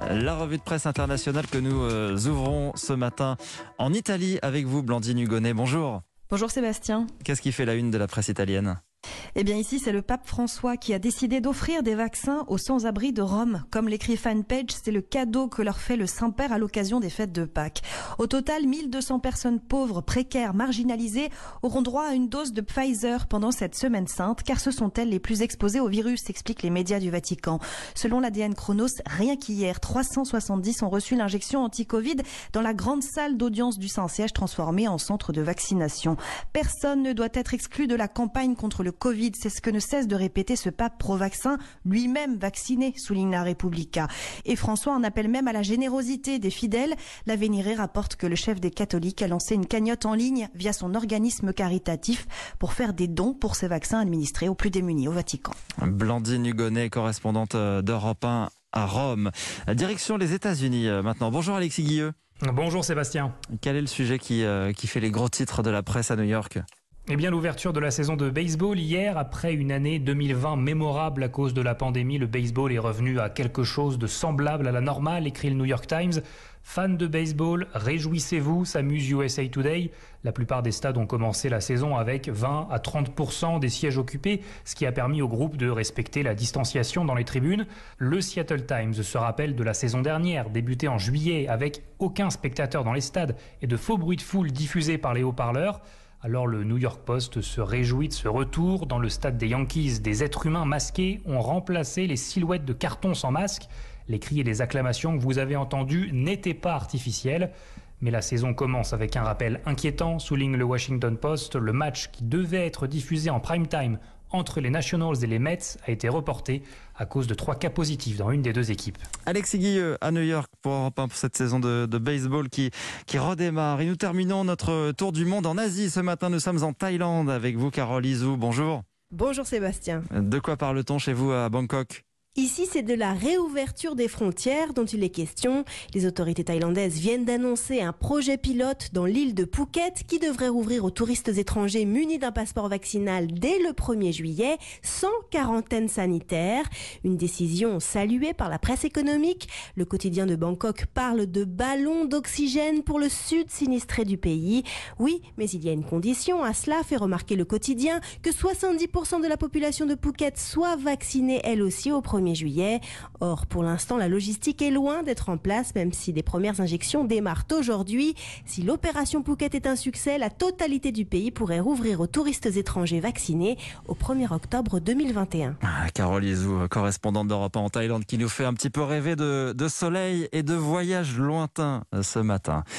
La revue de presse internationale que nous ouvrons ce matin en Italie avec vous, Blandine Hugonnet. Bonjour. Bonjour Sébastien. Qu'est-ce qui fait la une de la presse italienne ? Eh bien ici, c'est le pape François qui a décidé d'offrir des vaccins aux sans-abri de Rome. Comme l'écrit Fanpage, c'est le cadeau que leur fait le Saint-Père à l'occasion des fêtes de Pâques. Au total, 1200 personnes pauvres, précaires, marginalisées auront droit à une dose de Pfizer pendant cette semaine sainte, car ce sont elles les plus exposées au virus, expliquent les médias du Vatican. Selon l'ADN Chronos, rien qu'hier, 370 ont reçu l'injection anti-Covid dans la grande salle d'audience du Saint-Siège transformée en centre de vaccination. Personne ne doit être exclu de la campagne contre le Covid. C'est ce que ne cesse de répéter ce pape pro-vaccin, lui-même vacciné, souligne la Repubblica. Et François en appelle même à la générosité des fidèles. L'Avvenire rapporte que le chef des catholiques a lancé une cagnotte en ligne via son organisme caritatif pour faire des dons pour ces vaccins administrés aux plus démunis au Vatican. Blandine Hugonnet, correspondante d'Europe 1 à Rome. Direction les États-Unis maintenant. Bonjour Alexis Guilleux. Bonjour Sébastien. Quel est le sujet qui fait les gros titres de la presse à New York ? Eh bien, l'ouverture de la saison de baseball hier, après une année 2020 mémorable à cause de la pandémie, le baseball est revenu à quelque chose de semblable à la normale, écrit le New York Times. Fans de baseball, réjouissez-vous, s'amuse USA Today. La plupart des stades ont commencé la saison avec 20 à 30% des sièges occupés, ce qui a permis au groupe de respecter la distanciation dans les tribunes. Le Seattle Times se rappelle de la saison dernière, débutée en juillet, avec aucun spectateur dans les stades et de faux bruits de foule diffusés par les haut-parleurs. Alors le New York Post se réjouit de ce retour. Dans le stade des Yankees, des êtres humains masqués ont remplacé les silhouettes de carton sans masque. Les cris et les acclamations que vous avez entendus n'étaient pas artificiels. Mais la saison commence avec un rappel inquiétant, souligne le Washington Post. Le match qui devait être diffusé en prime time entre les Nationals et les Mets a été reporté à cause de 3 cas positifs dans une des 2 équipes. Alexis Guilleux à New York pour cette saison de baseball qui redémarre. Et nous terminons notre tour du monde en Asie. Ce matin, nous sommes en Thaïlande avec vous, Carole Izou. Bonjour. Bonjour Sébastien. De quoi parle-t-on chez vous à Bangkok ? Ici, c'est de la réouverture des frontières dont il est question. Les autorités thaïlandaises viennent d'annoncer un projet pilote dans l'île de Phuket qui devrait rouvrir aux touristes étrangers munis d'un passeport vaccinal dès le 1er juillet, sans quarantaine sanitaire. Une décision saluée par la presse économique. Le quotidien de Bangkok parle de ballons d'oxygène pour le sud sinistré du pays. Oui, mais il y a une condition à cela, fait remarquer le quotidien, que 70% de la population de Phuket soit vaccinée elle aussi au 1er juillet. Or, pour l'instant, la logistique est loin d'être en place, même si des premières injections démarrent aujourd'hui. Si l'opération Phuket est un succès, la totalité du pays pourrait rouvrir aux touristes étrangers vaccinés au 1er octobre 2021. Carole Izou, correspondante d'Europe 1 en Thaïlande, qui nous fait un petit peu rêver de soleil et de voyages lointains ce matin.